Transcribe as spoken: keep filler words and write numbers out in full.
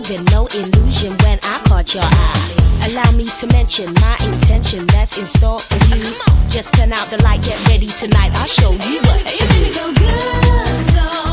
moving, no illusion when I caught your eye. Allow me to mention my intention that's in store for you. Just turn out the light, get ready tonight. I'll show you what to do. You're gonna go good, so